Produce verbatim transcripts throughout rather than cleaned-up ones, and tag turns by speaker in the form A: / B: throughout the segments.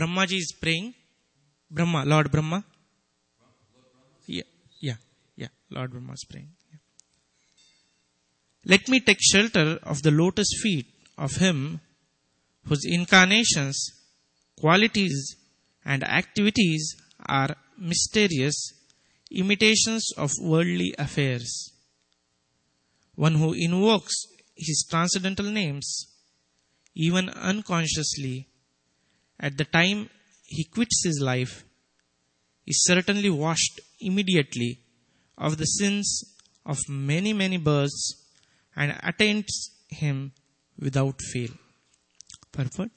A: Brahmaji is praying. Brahma, Lord Brahma. Yeah, yeah, yeah. Lord Brahma is praying. Yeah. Let me take shelter of the lotus feet of him whose incarnations, qualities, and activities are mysterious imitations of worldly affairs. One who invokes his transcendental names, even unconsciously, at the time he quits his life, is certainly washed immediately of the sins of many, many births and attains him without fail. Perfect.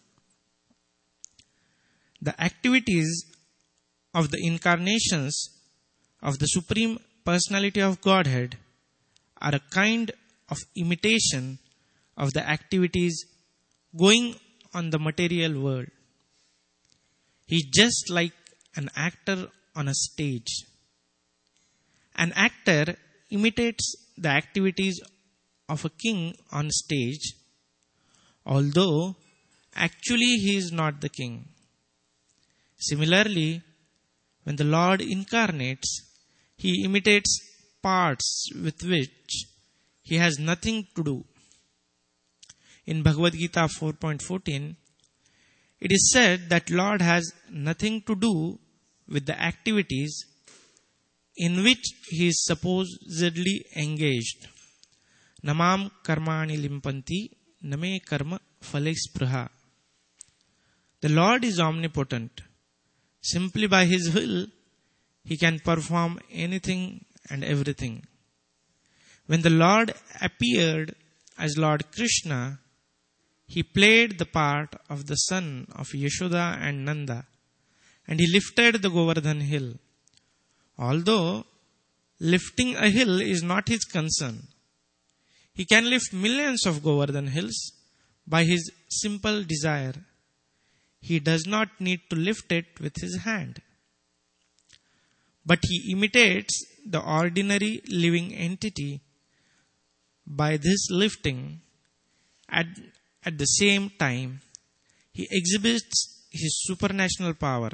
A: The activities of the incarnations of the Supreme Personality of Godhead are a kind of imitation of the activities going on the material world. He is just like an actor on a stage. An actor imitates the activities of a king on stage, although actually he is not the king. Similarly, when the Lord incarnates, he imitates parts with which he has nothing to do. In Bhagavad Gita four point fourteen, it is said that Lord has nothing to do with the activities in which he is supposedly engaged. Namam karmani limpanti name karma phalekspraha. The Lord is omnipotent. Simply by his will, he can perform anything and everything. When the Lord appeared as Lord Krishna, he played the part of the son of Yashoda and Nanda, and he lifted the Govardhan hill. Although lifting a hill is not his concern, he can lift millions of Govardhan hills by his simple desire. He does not need to lift it with his hand. But he imitates the ordinary living entity by this lifting. At, at the same time, he exhibits his supranational power.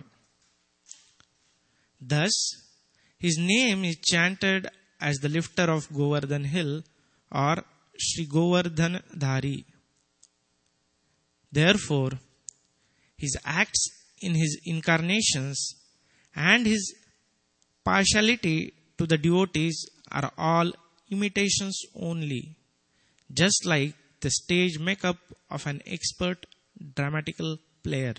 A: Thus, his name is chanted as the lifter of Govardhan hill or Shri Govardhan Dhari. Therefore, his acts in his incarnations and his partiality to the devotees are all imitations only, just like the stage makeup of an expert dramatical player.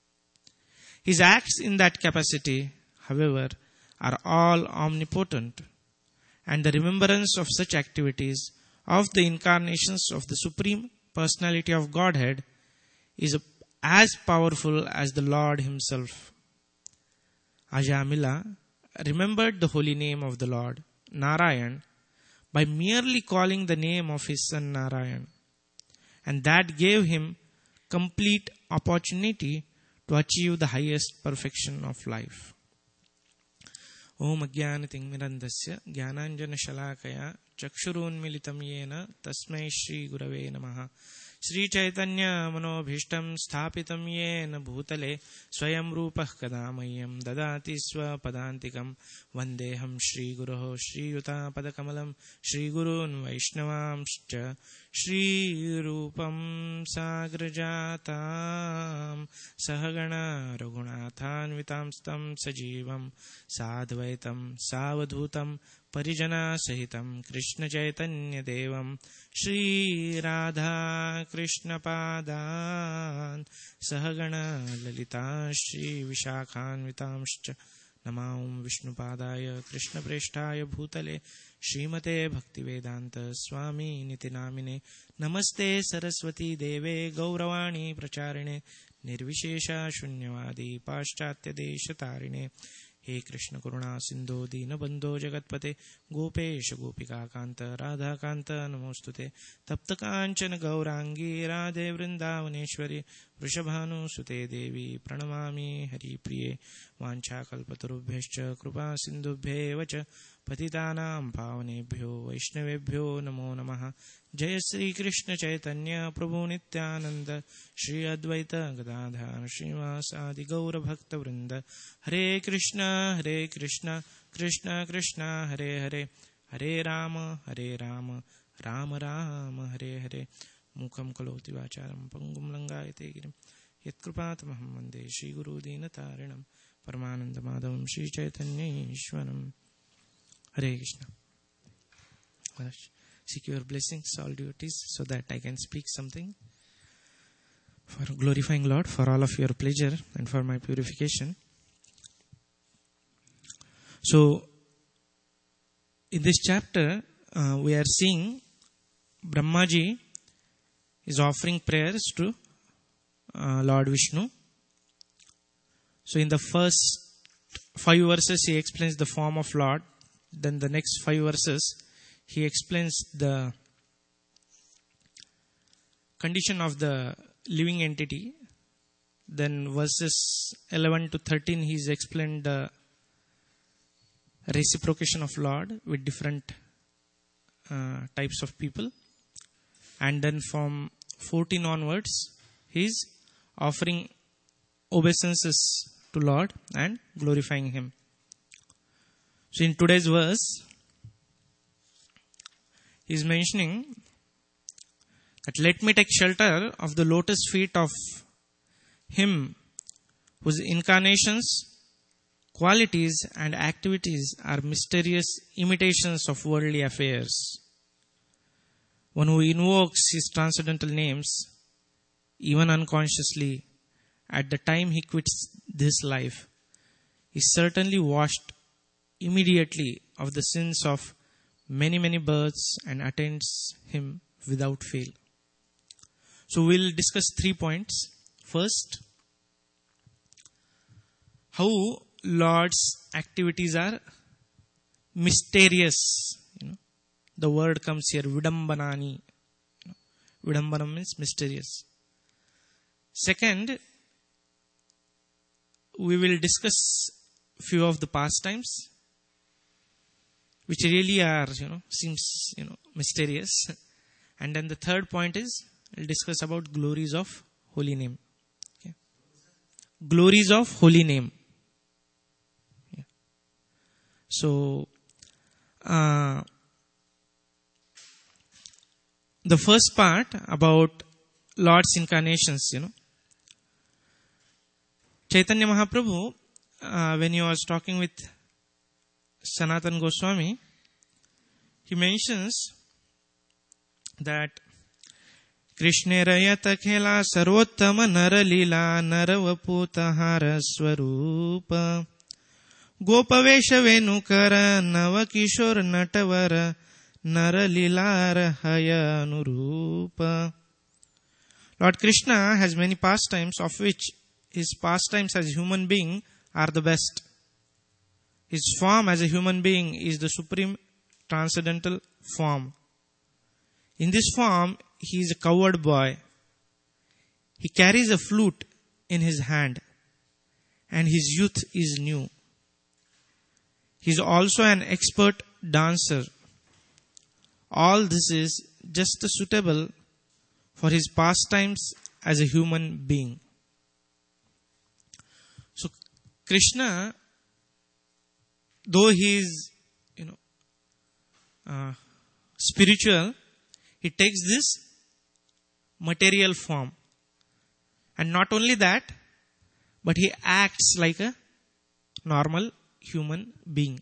A: His acts in that capacity, however, are all omnipotent, and the remembrance of such activities of the incarnations of the Supreme Personality of Godhead is as powerful as the Lord himself. Ajamila remembered the holy name of the Lord, Narayan, by merely calling the name of his son Narayan, and that gave him complete opportunity to achieve the highest perfection of life. Om Ajnanatimmirandasya Jnananjana Shalakaya Chakshurunmilitam Yena Tasmai Shri Gurave Namaha. Shri Chaitanya Manobhishtam Sthapitam Yena Bhutale Swayam Rupah Kadamayyam Dadati Swa Padantikam Vandeham Shri Guruho Shri Yuta Padakamalam Shri Gurun Vaishnavamscha Shri Rupam Sagrajatam Sahagana Raghunathan Vitamstam Sajivam Sadvaitam Savadhutam Parijana Sahitam Krishna Chaitanya Devam Shri Radha Krishna Padan Sahagana Lalita Shri Vishakhan Vitamscha Namaum Vishnu Padaya Krishna Preshtaya Bhutale Srimate Bhaktivedanta Swami Nitinamine Namaste Saraswati Deve Gauravani Pracharine Nirvishesha Shunyavadi Paschatya Deshatarine हे कृष्ण करुणा सिंधु दीन बंधो जगतपते गोपेश गोपिका कांत राधा कांत नमोस्तुते तप्त कांचन गौरांगी राधे वृंदावनेश्वरी वृषभानुसुते देवी प्रणमामि हरिप्रिये वाञ्छाकल्पतरुभ्यश्च कृपा सिन्धुभ्येव च पतितानां पावनेभ्यो वैष्णवेभ्यो नमो नमः। जय श्री कृष्ण चैतन्य प्रभु नित्यानंद श्री अद्वैत गदाधर श्रीवासादि गौर भक्त वृंद। हरे कृष्ण हरे कृष्ण कृष्ण कृष्ण हरे हरे, हरे राम हरे राम राम राम हरे हरे। मूकं करोति वाचालं पंगुं लंघयते गिरिं यत्कृपातमहं वन्दे श्रीगुरुदीनतारिणं परमानन्दमाधवं श्रीचैतन्येश्वरम्। Hare Krishna. Maharaj, seek your blessings, all devotees, so that I can speak something for glorifying Lord, for all of your pleasure and for my purification. So, in this chapter, uh, we are seeing Brahmaji is offering prayers to uh, Lord Vishnu. So, in the first five verses, he explains the form of Lord. Then the next five verses, he explains the condition of the living entity. Then verses eleven to thirteen, he's explained the reciprocation of Lord with different uh, types of people. And then from fourteen onwards, he's offering obeisances to Lord and glorifying Him. So in today's verse, he is mentioning that let me take shelter of the lotus feet of Him whose incarnations, qualities and activities are mysterious imitations of worldly affairs. One who invokes His transcendental names, even unconsciously, at the time he quits this life, is certainly washed immediately of the sins of many, many births and attains Him without fail. So we'll discuss three points. First, how Lord's activities are mysterious. You know, the word comes here, vidambanani. You know, vidambana means mysterious. Second, we will discuss few of the pastimes, which really are, you know, seems, you know, mysterious. And then the third point is, we'll discuss about glories of holy name. Okay. Glories of holy name. Yeah. So, uh, the first part about Lord's incarnations, you know. Chaitanya Mahaprabhu, uh, when he was talking with Sanatana Goswami, he mentions that Krishna Rayata Khela Sarvottama Nara Lila Naravaputahara Swarupa Gopavesha Venukara Navakishor Natavara Nara Lilara Haya Nurupa. Lord Krishna has many pastimes, of which His pastimes as a human being are the best. His form as a human being is the supreme transcendental form. In this form, he is a cowherd boy. He carries a flute in his hand, and his youth is new. He is also an expert dancer. All this is just suitable for his pastimes as a human being. So, Krishna, though he is, you know, uh, spiritual, he takes this material form. And not only that, but he acts like a normal human being.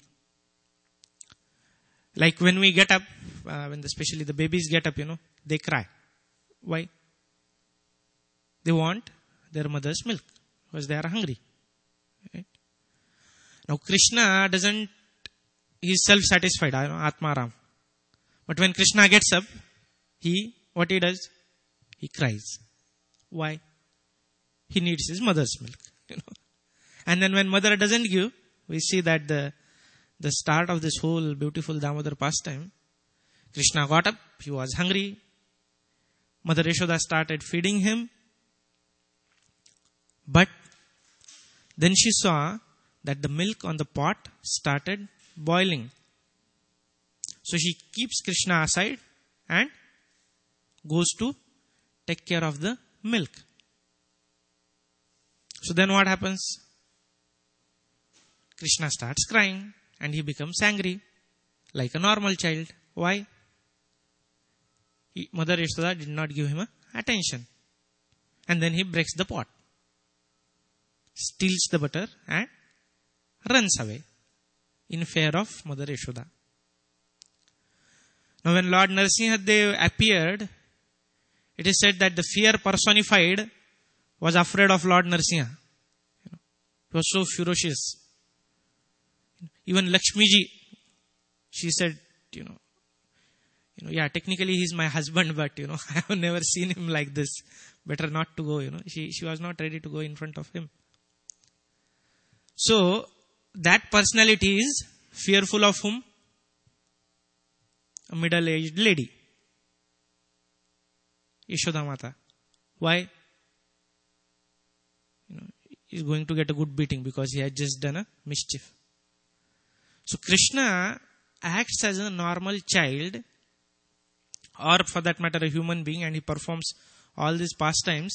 A: Like when we get up, uh, when the, especially the babies get up, you know, they cry. Why? They want their mother's milk because they are hungry. Right? Now Krishna doesn't, he is self-satisfied, I know, Atmaram. But when Krishna gets up, he, what he does? He cries. Why? He needs his mother's milk. You know. And then when mother doesn't give, we see that the the start of this whole beautiful Damodar pastime, Krishna got up, he was hungry. Mother Yashoda started feeding him. But then she saw that the milk on the pot started boiling. So she keeps Krishna aside and goes to take care of the milk. So then what happens? Krishna starts crying and he becomes angry like a normal child. Why? He, Mother Yashoda did not give him a attention. And then he breaks the pot, steals the butter and runs away in fear of Mother Yashoda. Now when Lord Narasimhadev appeared, it is said that the fear personified was afraid of Lord Narasimha. You know, he was so ferocious. Even Lakshmiji, she said, you know, you know, yeah, technically he's my husband, but you know, I have never seen him like this. Better not to go, you know. She, she was not ready to go in front of him. So, that personality is fearful of whom? A middle-aged lady. Yashoda Mata. Why? You know, he's going to get a good beating because he had just done a mischief. So, Krishna acts as a normal child, or for that matter a human being, and he performs all these pastimes,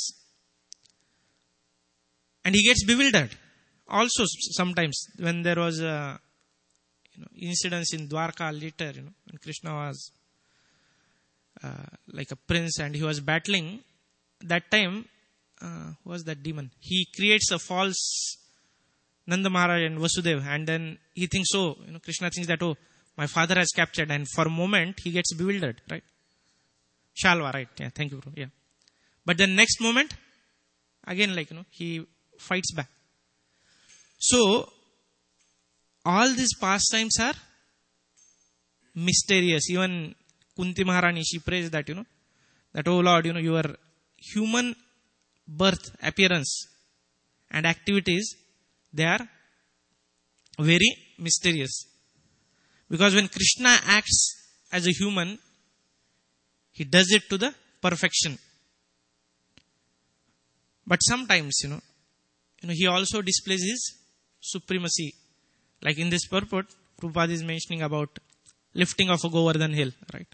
A: and he gets bewildered. Also sometimes when there was a you know, incidents in Dwarka later, you know, when Krishna was uh, like a prince and he was battling, that time, uh, who was that demon? He creates a false Nanda Maharaj and Vasudeva, and then he thinks, oh, you know, Krishna thinks that, oh, my father has captured, and for a moment he gets bewildered, right? Shalva, right? Yeah, thank you, bro. Yeah. But the next moment, again, like, you know, he fights back. So, all these pastimes are mysterious. Even Kunti Maharani, she prays that, you know, that, oh Lord, you know, your human birth, appearance and activities, they are very mysterious. Because when Krishna acts as a human, he does it to the perfection. But sometimes, you know, you know, he also displays his supremacy. Like in this purport, Prabhupada is mentioning about lifting of a Govardhan hill, right?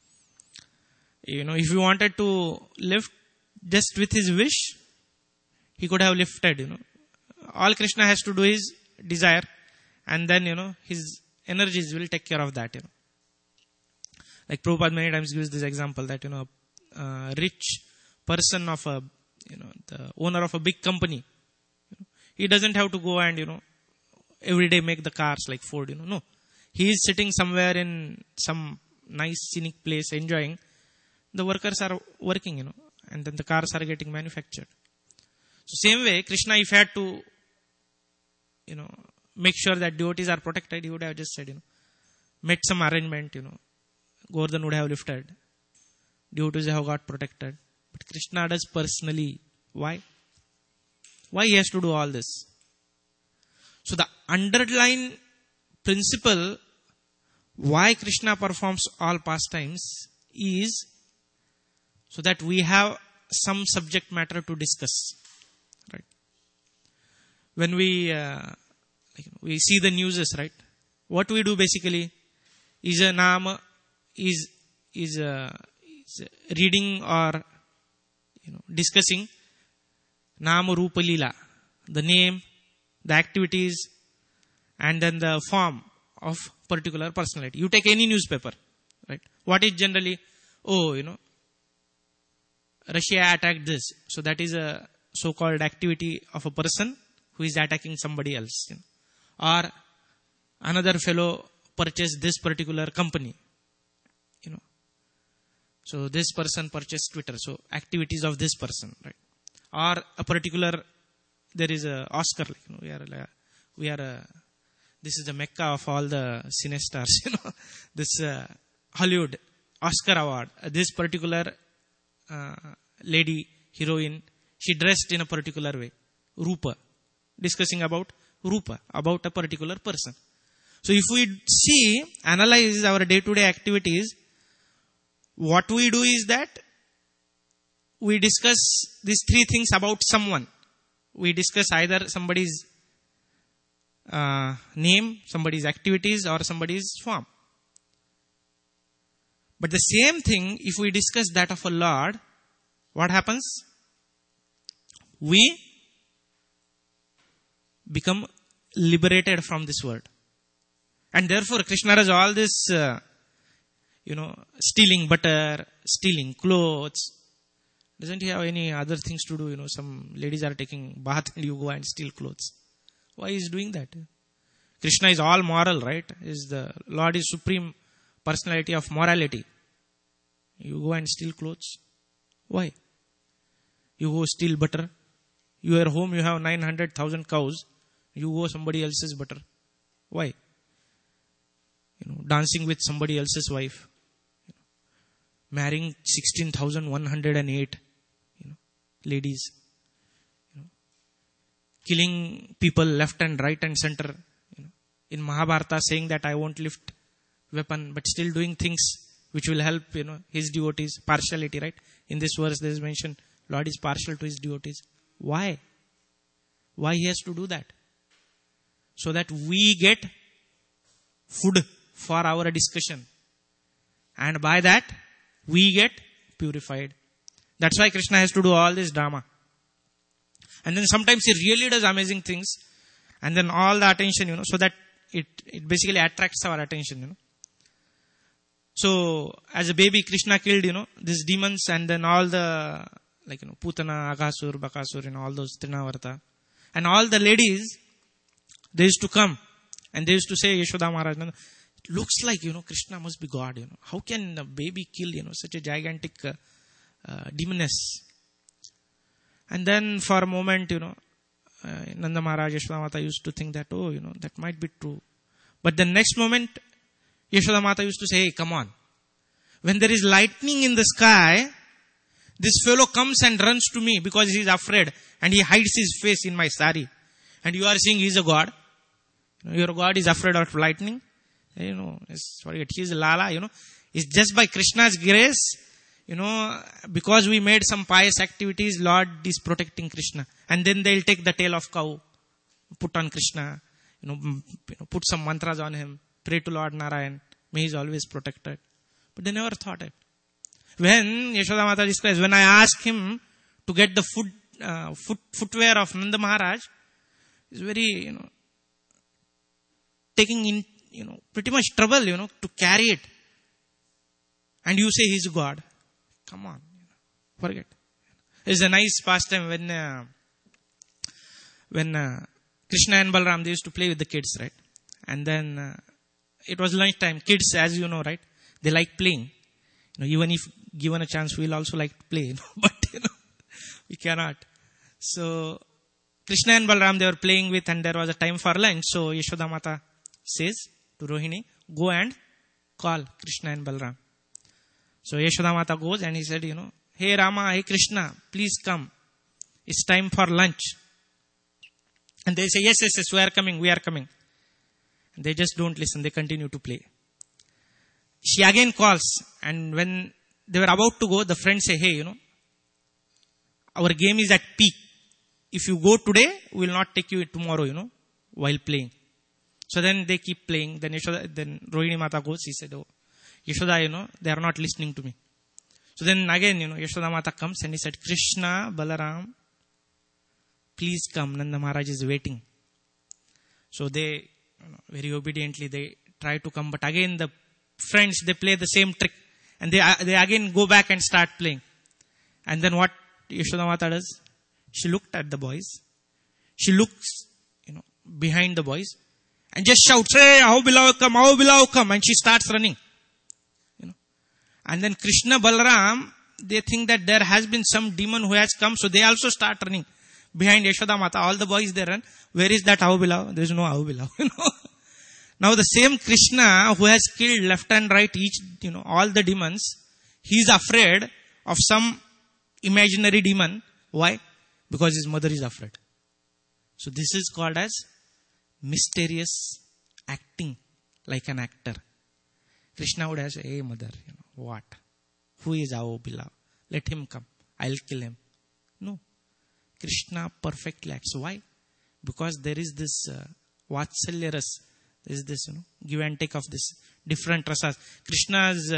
A: You know, if he wanted to lift just with his wish, he could have lifted, you know. All Krishna has to do is desire, and then, you know, his energies will take care of that, you know. Like Prabhupada many times gives this example that, you know, a rich person of a, you know, the owner of a big company, you know, he doesn't have to go and, you know, every day make the cars like Ford, you know. No. He is sitting somewhere in some nice scenic place enjoying. The workers are working, you know, and then the cars are getting manufactured. So same way, Krishna, if he had to, you know, make sure that devotees are protected, he would have just said, you know, made some arrangement, you know, Govardhan would have lifted. Devotees have got protected. But Krishna does personally. Why? Why he has to do all this? So the underlying principle why Krishna performs all pastimes is so that we have some subject matter to discuss. Right? When we uh, like, we see the newses, right? What we do basically is a nama, is is, a, is a reading or you know discussing nama rupa lila, the name, the activities, and then the form of particular personality. You take any newspaper, right? What is generally, oh, you know, Russia attacked this. So that is a so-called activity of a person who is attacking somebody else. You know. Or another fellow purchased this particular company. You know. So this person purchased Twitter. So activities of this person, right? Or a particular, there is a Oscar. Like, you know, we are, like, we are a, this is the Mecca of all the cine stars. You know, this uh, Hollywood Oscar award. Uh, this particular uh, lady heroine, she dressed in a particular way, Rupa, discussing about Rupa, about a particular person. So if we see, analyze our day-to-day activities, what we do is that we discuss these three things about someone. We discuss either somebody's uh, name, somebody's activities, or somebody's form. But the same thing, if we discuss that of a Lord, what happens? We become liberated from this world. And therefore, Krishna does all this, uh, you know, stealing butter, stealing clothes. Doesn't he have any other things to do? You know, some ladies are taking bath and you go and steal clothes. Why is doing that? Krishna is all moral, right? Is the Lord is supreme personality of morality. You go and steal clothes. Why? You go steal butter. You are home, you have nine hundred thousand cows. You go somebody else's butter. Why? You know, dancing with somebody else's wife. You know, marrying sixteen thousand one hundred eight you know, ladies. You know, killing people left and right and center. You know, in Mahabharata saying that I won't lift weapon, but still doing things which will help, you know, his devotees. Partiality, right? In this verse there is mentioned, Lord is partial to his devotees. Why? Why he has to do that? So that we get food for our discussion. And by that, we get purified. That's why Krishna has to do all this drama. And then sometimes he really does amazing things. And then all the attention, you know, so that it, it basically attracts our attention, you know. So, as a baby, Krishna killed, you know, these demons and then all the, like, you know, Putana, Aghasur, Bakasur, and all those Trinavarta. And all the ladies, they used to come and they used to say, Yashoda Maharaj, it looks like, you know, Krishna must be God, you know. How can a baby kill, you know, such a gigantic uh, uh, demoness? And then for a moment, you know, uh, Nanda Maharaj, Yashoda Mata used to think that, oh, you know, that might be true. But the next moment, Yashoda Mata used to say, hey, come on. When there is lightning in the sky, this fellow comes and runs to me because he is afraid and he hides his face in my sari. And you are saying he is a God. You know, your God is afraid of lightning. You know, forget, he is Lala, you know. It's just by Krishna's grace, you know, because we made some pious activities, Lord is protecting Krishna. And then they'll take the tail of cow, put on Krishna, you know, you know, put some mantras on him, pray to Lord Narayan, may he is always protected. But they never thought it. When Yashoda Mata describes, when I asked him to get the foot, uh, foot, footwear of Nanda Maharaj, he's very, you know, taking in, you know, pretty much trouble, you know, to carry it. And you say he's God. Come on. You know, forget. It's a nice pastime when, uh, when uh, Krishna and Balram, they used to play with the kids, right? And then uh, it was lunchtime. Kids, as you know, right? They like playing. You know, even if given a chance, we'll also like to play, you know, but, you know, we cannot. So, Krishna and Balram, they were playing with, and there was a time for lunch. So, Yashoda Mata says to Rohini, go and call Krishna and Balram. So, Yashoda Mata goes and he said, you know, hey Rama, hey Krishna, please come. It's time for lunch. And they say, yes, yes, yes, we are coming, we are coming. And they just don't listen, they continue to play. She again calls, and when they were about to go, the friends say, hey, you know, our game is at peak. If you go today, we will not take you tomorrow, you know, while playing. So then they keep playing. Then Yashoda, then Rohini Mata goes, he said, oh, Yashoda, you know, they are not listening to me. So then again, you know, Yashoda Mata comes and he said, Krishna, Balaram, please come, Nanda Maharaj is waiting. So they, you know, very obediently, they try to come, but again the friends, they play the same trick. And they, they again go back and start playing. And then what Yashoda Mata does? She looked at the boys. She looks, you know, behind the boys. And just shouts, hey, how beloved come, how beloved come. And she starts running. You know. And then Krishna, Balaram, they think that there has been some demon who has come. So they also start running behind Yashoda Mata. All the boys, they run. Where is that how beloved? There is no how beloved. You know. Now the same Krishna who has killed left and right each, you know, all the demons, he is afraid of some imaginary demon. Why? Because his mother is afraid. So this is called as mysterious acting, like an actor. Krishna would have said, hey mother, you know, what? Who is our beloved? Let him come. I'll kill him. No. Krishna perfectly acts. Why? Because there is this uh, Vatsalya ras. There is this, you know, give and take of this different rasas. Krishna's uh,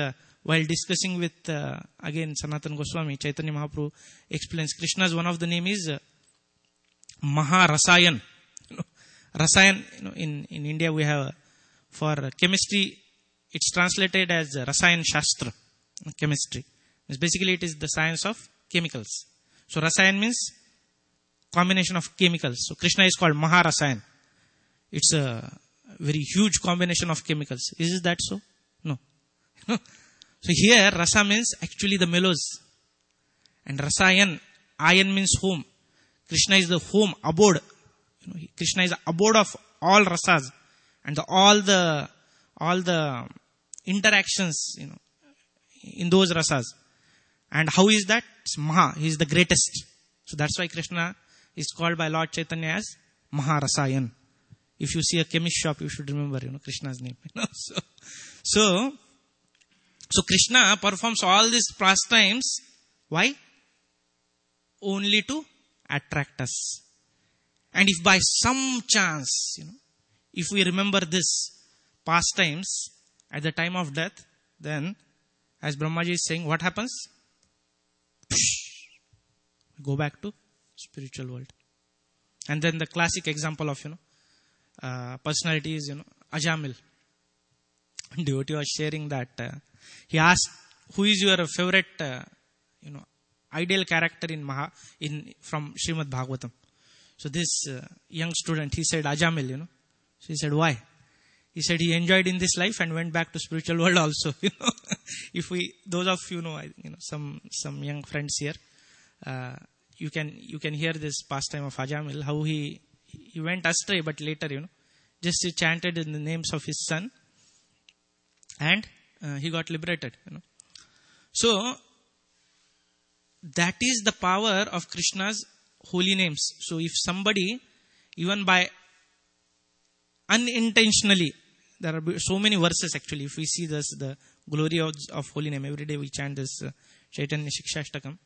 A: while discussing with, uh, again, Sanatana Goswami, Chaitanya Mahaprabhu explains Krishna's one of the name is uh, Maharasayan. You know, Rasayan, you know, in, in India we have, uh, for uh, chemistry, it's translated as uh, Rasayan Shastra, chemistry. It's basically, it is the science of chemicals. So Rasayan means combination of chemicals. So Krishna is called Maharasayan. It's a very huge combination of chemicals. Is that so? No. So here, Rasa means actually the mellows. And Rasayan, Ayan means home. Krishna is the home, abode. You know, Krishna is the abode of all rasas. And the, all the, all the interactions, you know, in those rasas. And how is that? It's Maha. He is the greatest. So that's why Krishna is called by Lord Chaitanya as Maharasayan. If you see a chemist shop, you should remember, you know, Krishna's name. You know? So, so, so Krishna performs all these pastimes. Why? Only to attract us. And if by some chance, you know, if we remember this pastimes at the time of death, then, as Brahmaji is saying, what happens? Go back to spiritual world. And then the classic example of, you know, uh, personality is, you know, Ajamil. Devotee was sharing that uh, he asked, who is your favorite, uh, you know, ideal character in Maha, in, from Srimad Bhagavatam? So this uh, young student, he said Ajamil, you know. So he said, why? He said he enjoyed in this life and went back to spiritual world also. You know, if we, those of you know, you know, some some young friends here, uh, you can you can hear this pastime of Ajamil, how he he went astray, but later, you know, just he chanted in the names of his son, and uh, he got liberated. You know, so that is the power of Krishna's holy names. So if somebody, even by unintentionally, there are so many verses actually. If we see this, the glory of, of holy name, every day we chant this uh, Chaitanya Shikshashtakam.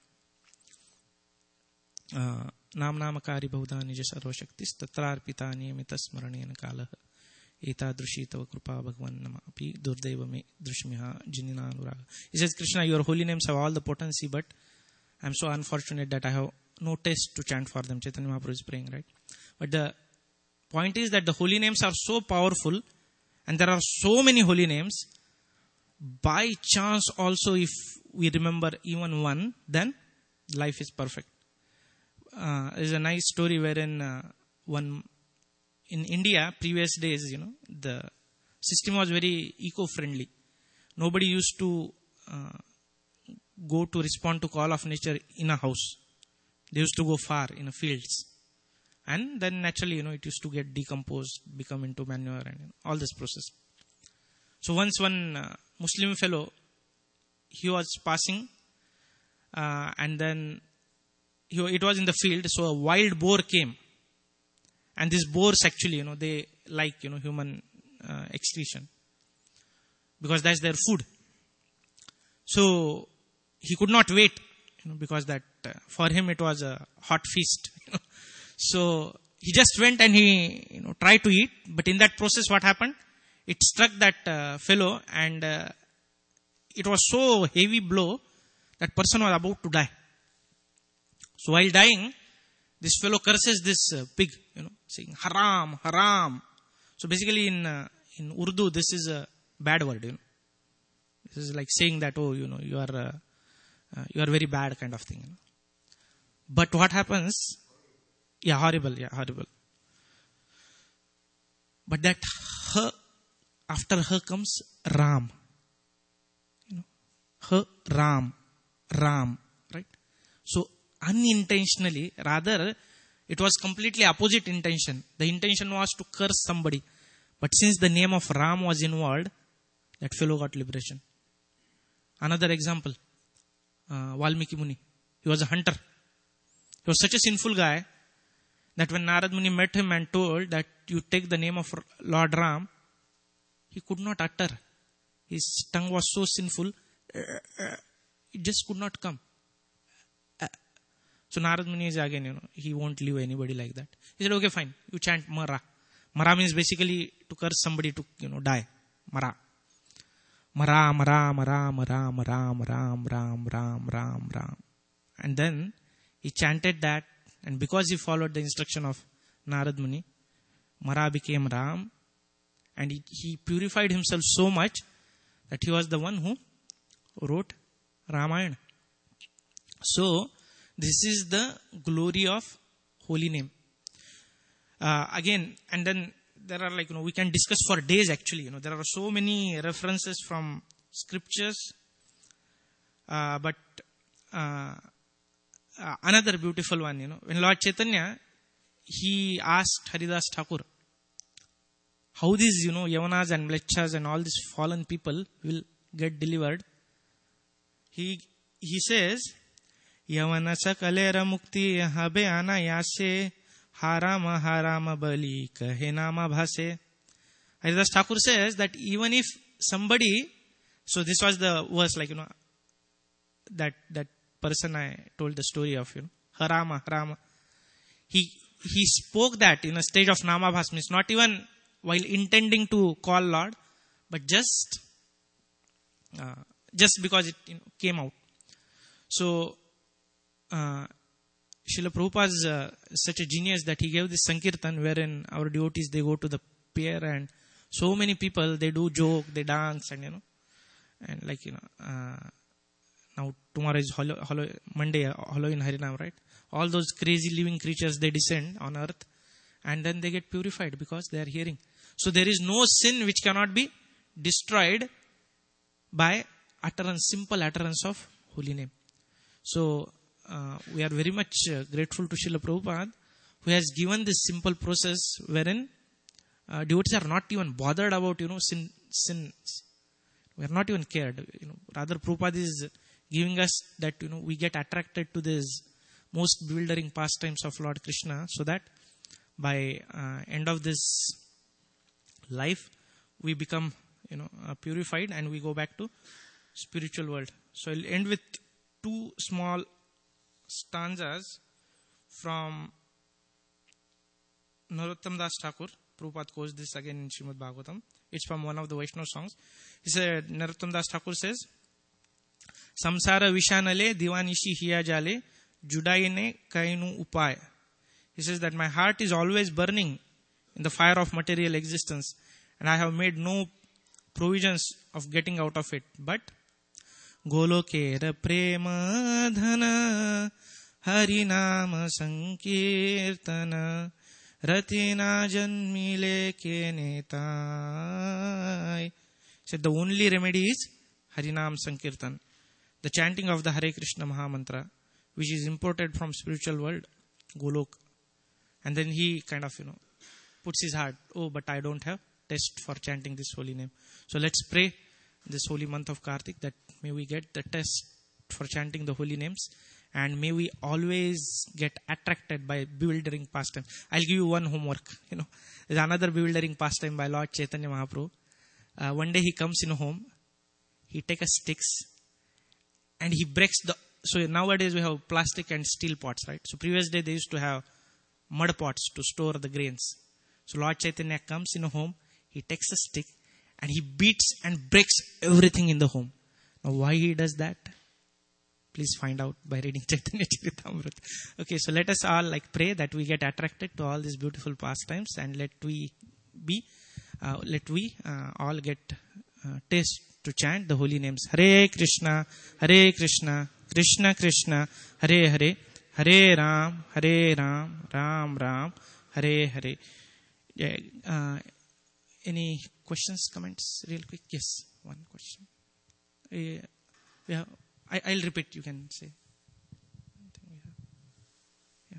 A: Nam namakari bahudha nija sarva shaktis tatrarpita niyamita smaranena kalaha etadrushi tava krupa bhagwan nama api durdeva me drushmiha jinina anuraga. He says, Krishna, your holy names have all the potency, but I am so unfortunate that I have no taste to chant for them. Chaitanya Mahaprabhu is praying, right? But the point is that the holy names are so powerful, and there are so many holy names. By chance also, if we remember even one, then life is perfect. Uh, there's a nice story wherein uh, one in India, previous days, you know, the system was very eco-friendly. Nobody used to uh, go to respond to call of nature in a house. They used to go far in the fields. And then naturally, you know, it used to get decomposed, become into manure and you know, all this process. So once one uh, Muslim fellow, he was passing uh, and then he, it was in the field. So a wild boar came. And these boars actually, you know, they like, you know, human uh, excretion. Because that's their food. So he could not wait, you know, because that uh, for him it was a hot feast. You know. So he just went and he, you know, tried to eat. But in that process, what happened? It struck that uh, fellow, and uh, it was so heavy blow that person was about to die. So while dying, this fellow curses this uh, pig, you know, saying haram, haram. So basically in uh, in Urdu, this is a bad word, you know. This is like saying that, oh, you know, you are uh, uh, you are very bad kind of thing. You know? But what happens? Yeah, horrible, yeah, horrible. But that her, after her comes Ram. You know, her, Ram, Ram, right? So unintentionally, rather, it was completely opposite intention. The intention was to curse somebody. But since the name of Ram was involved, that fellow got liberation. Another example, uh, Valmiki Muni. He was a hunter. He was such a sinful guy that when Narad Muni met him and told that you take the name of Lord Ram, he could not utter. His tongue was so sinful, it just could not come. So Narad Muni is again, you know, he won't leave anybody like that. He said, okay, fine, you chant Mara. Mara means basically to curse somebody to, you know, die. Mara. Ram, Ram, Ram, Ram, Ram, Ram, Ram, Ram, Ram, Ram. And then he chanted that, and because he followed the instruction of Narad Muni, Mara became Ram, and he, he purified himself so much that he was the one who wrote Ramayana. So, this is the glory of holy name. Uh, again, and then there are like, you know, we can discuss for days actually. You know, there are so many references from scriptures. Uh, but uh, uh, another beautiful one, you know, when Lord Chaitanya, he asked Haridas Thakur, how these, you know, Yavanas and Mlechas and all these fallen people will get delivered. He he says, Yavana sakalera mukti habe anayase harama harama bali kahe nama bhase. Haridas Thakur says that even if somebody, so this was the verse, like, you know, that that person I told the story of, you know, harama harama. He he spoke that in a stage of nama bhas, means not even while intending to call Lord, but just uh, just because it, you know, came out. So, uh, Srila Prabhupada is uh, such a genius that he gave this Sankirtan wherein our devotees, they go to the pier, and so many people, they do joke, they dance, and you know, and like, you know, uh, now tomorrow is Holo, Holo, Monday, Halloween Harinam, right? All those crazy living creatures, they descend on earth, and then they get purified because they are hearing. So there is no sin which cannot be destroyed by utterance, simple utterance of holy name. So uh, we are very much uh, grateful to Srila Prabhupada, who has given this simple process wherein uh, devotees are not even bothered about, you know, sin, sins. We are not even cared. You know, rather Prabhupada is giving us that, you know, we get attracted to this most bewildering pastimes of Lord Krishna, so that by uh, end of this life, we become, you know, uh, purified, and we go back to spiritual world. So I'll end with two small stanzas from Narottam Das Thakur. Prabhupada quotes this again in Srimad Bhagavatam. It's from one of the Vaishnava songs. He said, Narottam Das Thakur says, Samsara vishanale divanishi hiya jale judaine kainu upay. He says that my heart is always burning in the fire of material existence, and I have made no provisions of getting out of it. But Golokera prema dhana harinama sankirtana ratina janmile ke netai. Said the only remedy is Harinam Sankirtan, the chanting of the Hare Krishna Mahamantra, which is imported from spiritual world, Golok. And then he kind of, you know, puts his heart, oh, but I don't have test for chanting this holy name. So let's pray this holy month of Kartik that may we get the test for chanting the holy names, and may we always get attracted by bewildering pastime. I'll give you one homework. You know, there's another bewildering pastime by Lord Chaitanya Mahaprabhu. Uh, one day he comes in a home, he takes a sticks, and he breaks the. So nowadays we have plastic and steel pots, right? So previous day they used to have mud pots to store the grains. So Lord Chaitanya comes in a home, he takes a stick, and he beats and breaks everything in the home. Now why he does that? Please find out by reading Chaitanya Charitamrita. Okay, so let us all like pray that we get attracted to all these beautiful pastimes, and let we be, uh, let we uh, all get uh, taste to chant the holy names. Hare Krishna, Hare Krishna, Krishna Krishna, Hare Hare, Hare Ram, Hare Ram, Ram Ram, Hare Hare. Yeah, uh, any questions, comments, real quick? Yes, one question. Uh, yeah, I, I'll repeat. You can say. Yeah.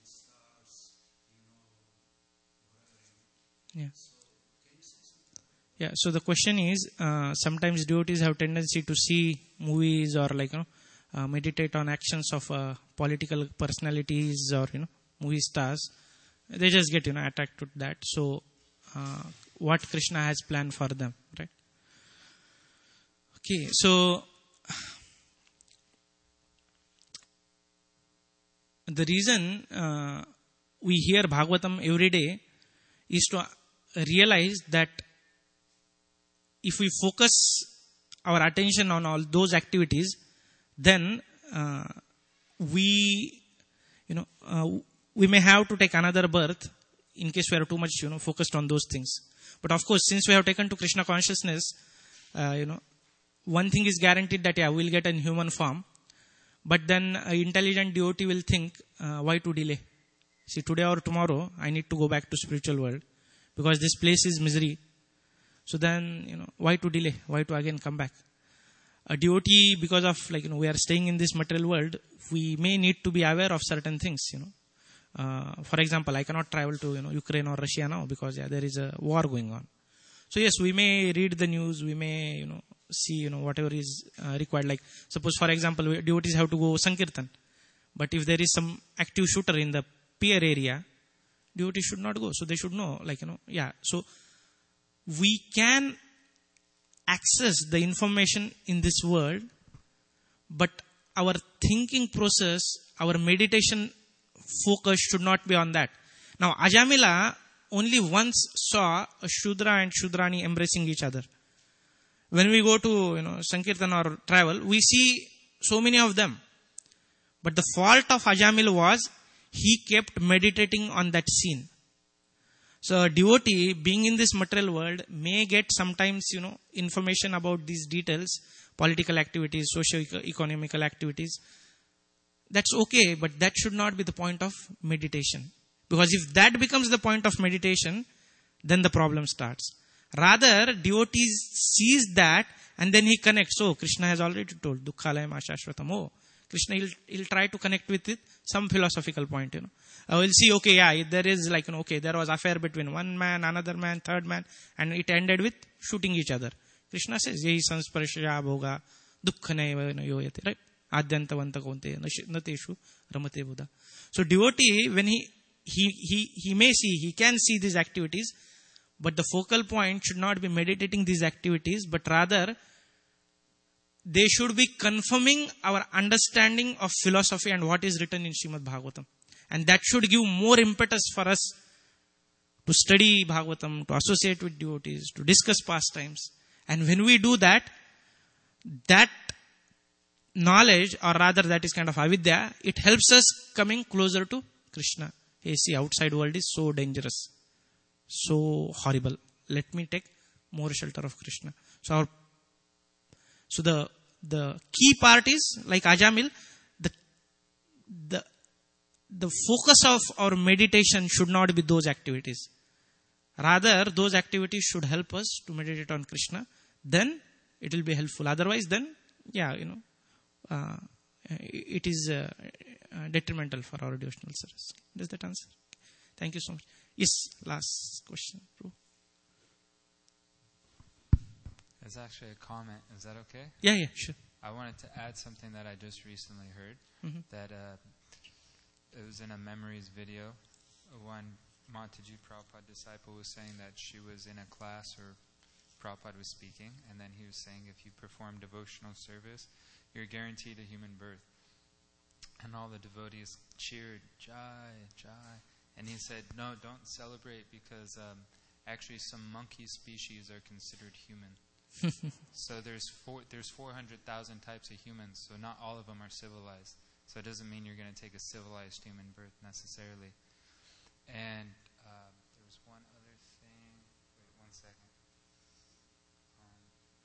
A: Yeah. Yeah, so the question is, uh, sometimes devotees have tendency to see movies or like, you know, uh, meditate on actions of uh, political personalities or, you know, movie stars. They just get, you know, attracted to that. So, uh, what Krishna has planned for them, right? Okay, so the reason uh, we hear Bhagavatam every day is to realize that if we focus our attention on all those activities, then uh, we, you know, uh, we may have to take another birth in case we are too much, you know, focused on those things. But of course, since we have taken to Krishna consciousness, uh, you know, one thing is guaranteed that yeah, we'll get in human form. But then an intelligent devotee will think, uh, why to delay? See, today or tomorrow, I need to go back to spiritual world because this place is misery. So then, you know, why to delay? Why to again come back? A devotee, because of like, you know, we are staying in this material world, we may need to be aware of certain things, you know. Uh, for example, I cannot travel to, you know, Ukraine or Russia now because yeah, there is a war going on. So yes, we may read the news, we may, you know, see, you know, whatever is uh, required. Like suppose, for example, devotees have to go Sankirtan. But if there is some active shooter in the peer area, devotees should not go. So they should know, like, you know, yeah. So we can access the information in this world, but our thinking process, our meditation focus should not be on that. Now, Ajamila only once saw a Shudra and Shudrani embracing each other. When we go to, you know, Sankirtan or travel, we see so many of them. But the fault of Ajamil was he kept meditating on that scene. So a devotee being in this material world may get sometimes, you know, information about these details, political activities, socio-economical activities. That's okay, but that should not be the point of meditation. Because if that becomes the point of meditation, then the problem starts. Rather, devotee sees that and then he connects. So, Krishna has already told, Dukkhalayam Ashashvatam. Oh, Krishna, he'll, he'll try to connect with it, some philosophical point, you know. Uh, we'll see, okay, yeah, there is like, you know, okay, there was affair between one man, another man, third man, and it ended with shooting each other. Krishna says, Yehi sansparshaya bhoga, dukkhaneva yoyate, right? Adyantavanta konte, nateshu ramate buddha. So devotee, when he, he, he, he may see, he can see these activities, but the focal point should not be meditating these activities, but rather they should be confirming our understanding of philosophy and what is written in Srimad Bhagavatam. And that should give more impetus for us to study Bhagavatam, to associate with devotees, to discuss pastimes. And when we do that, that knowledge, or rather that is kind of avidya, it helps us coming closer to Krishna. Hey, see, outside world is so dangerous, so horrible. Let me take more shelter of Krishna. So our, so the the key part is like Ajamil, the the the focus of our meditation should not be those activities. Rather, those activities should help us to meditate on Krishna. Then it will be helpful. Otherwise, then yeah, you know, uh, it is uh, uh, detrimental for our devotional service. Does that answer? Thank you so much. Yes, last question, bro.
B: It's actually a comment. Is that okay?
A: Yeah, yeah, sure.
B: I wanted to add something that I just recently heard.
A: Mm-hmm.
B: That uh, it was in a memories video. One Mataji Prabhupada disciple was saying that she was in a class or Prabhupada was speaking, and then he was saying if you perform devotional service, you're guaranteed a human birth. And all the devotees cheered, Jai, Jai. And he said, no, don't celebrate because um, actually some monkey species are considered human. So there's four, there's four hundred thousand types of humans, so not all of them are civilized. So it doesn't mean you're going to take a civilized human birth necessarily. And uh, there was one other thing. Wait one second. Um,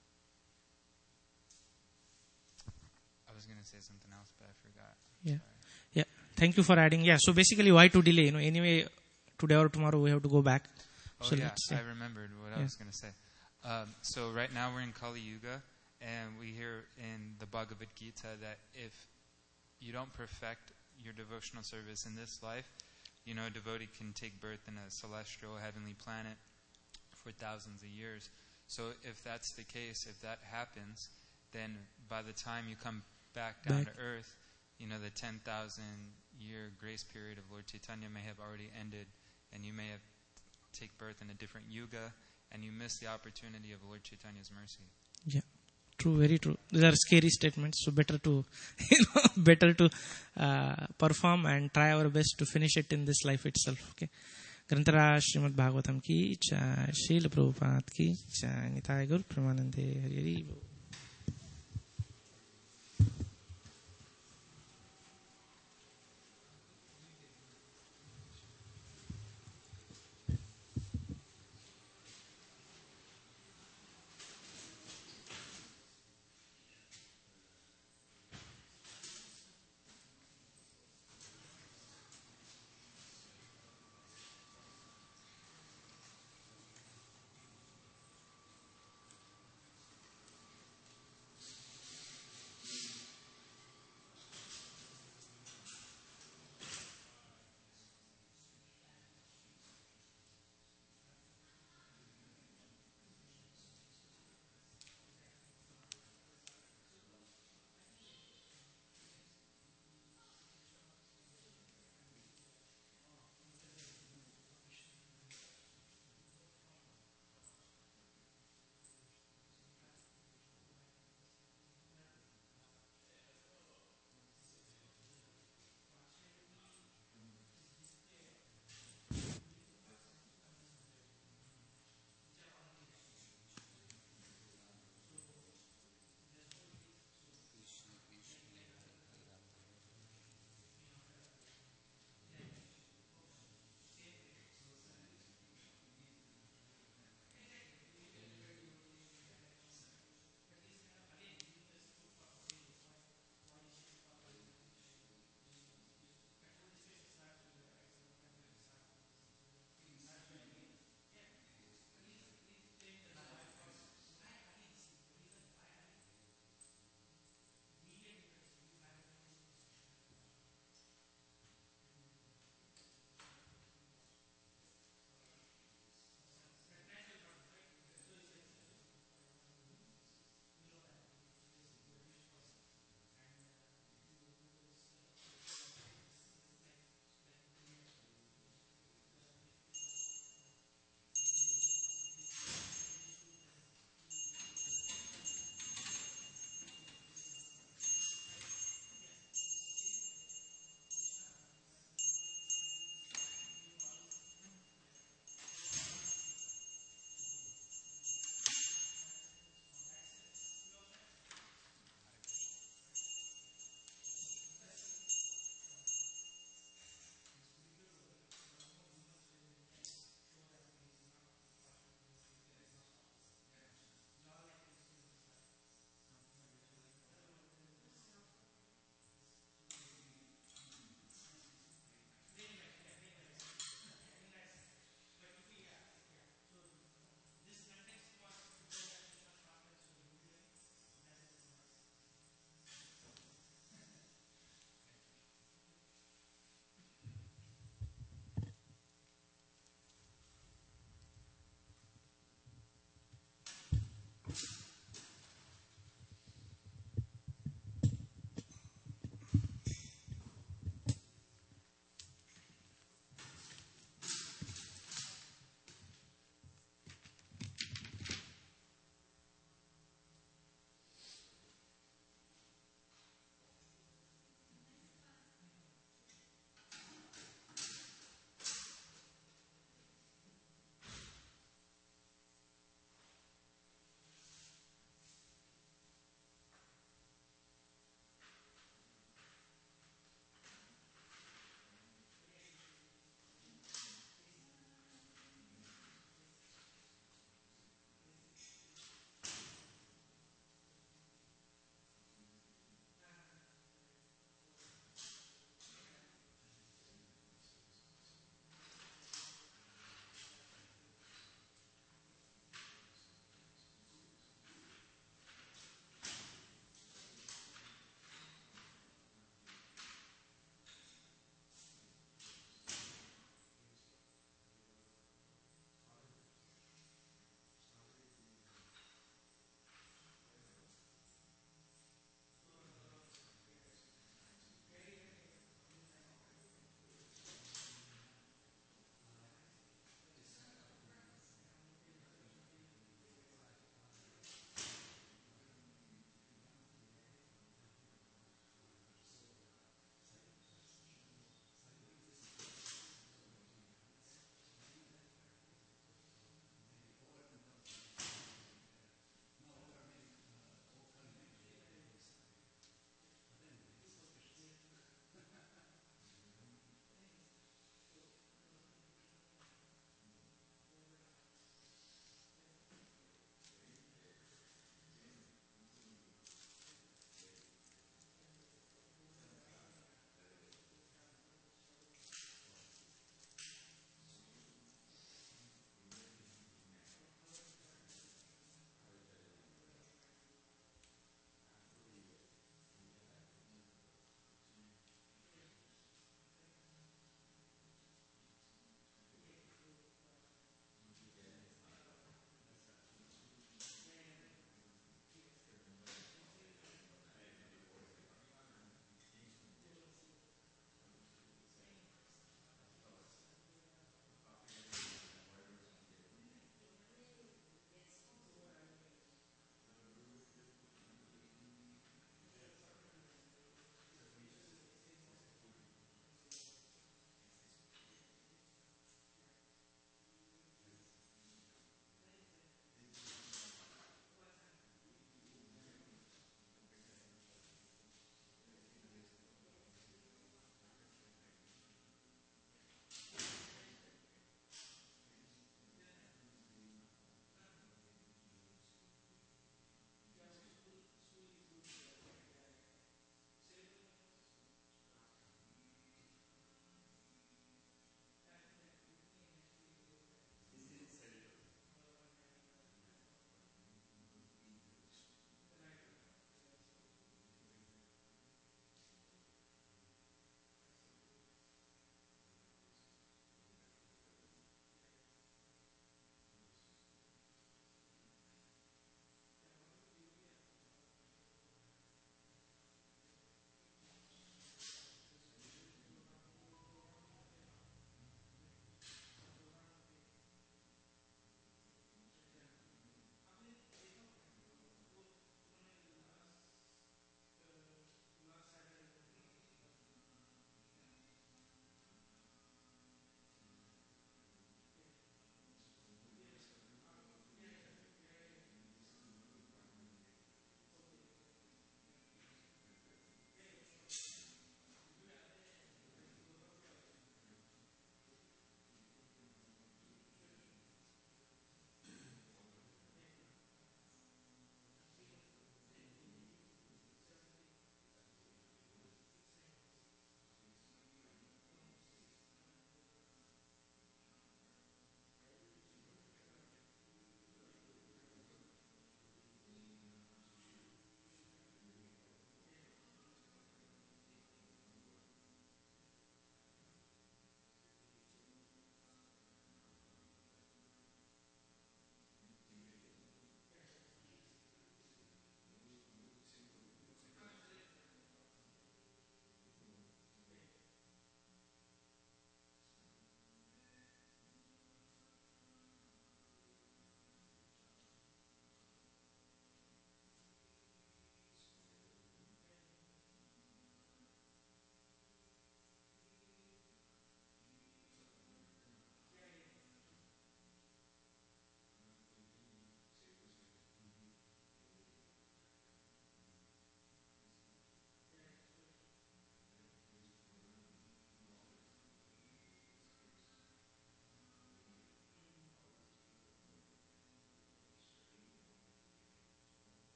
B: I was going to say something else, but I forgot.
A: Yeah.
B: Sorry.
A: Yeah. Thank you for adding. Yeah. So basically, why to delay? You know, anyway, today or tomorrow we have to go back.
B: Oh
A: so
B: yeah,
A: let's, yeah,
B: I remembered what
A: yeah.
B: I was going to say. Um, so right now we're in Kali Yuga, and we hear in the Bhagavad Gita that if you don't perfect your devotional service in this life, you know, a devotee can take birth in a celestial heavenly planet for thousands of years. So if that's the case, if that happens, then by the time you come back down
A: Back.
B: to earth, you know, the ten thousand year grace period of Lord Chaitanya may have already ended, and you may have take birth in a different yuga, and you miss the opportunity of Lord Chaitanya's mercy.
A: Yeah, true, very true. These are scary statements, so better to, you know, better to uh, perform and try our best to finish it in this life itself. Okay. ग्रंथराज Shrimad Bhagavatam की जय, शील प्रभुपाद की जय, निताय गौर प्रेमानंदे हरि हरि बोल।